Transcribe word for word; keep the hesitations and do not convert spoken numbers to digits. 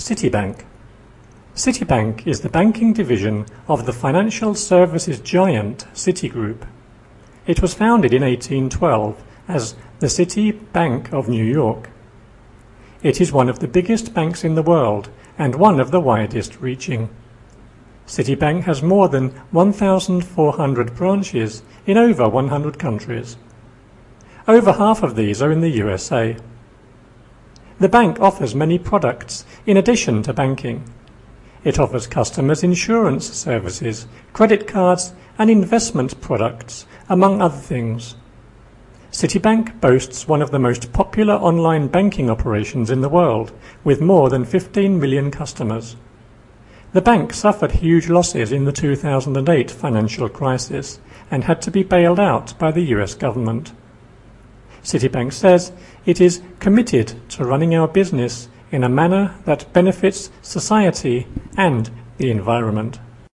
Citibank. Citibank is the banking division of the financial services giant Citigroup. It was founded in eighteen twelve as the City Bank of New York. It is one of the biggest banks in the world and one of the widest reaching. Citibank has more than one thousand four hundred branches in over one hundred countries. Over half of these are in the U S A. The bank offers many products in addition to banking. It offers customers insurance services, credit cards, and investment products, among other things. Citibank boasts one of the most popular online banking operations in the world, with more than fifteen million customers. The bank suffered huge losses in the two thousand eight financial crisis and had to be bailed out by the U S government. Citibank says it is committed to running our business in a manner that benefits society and the environment.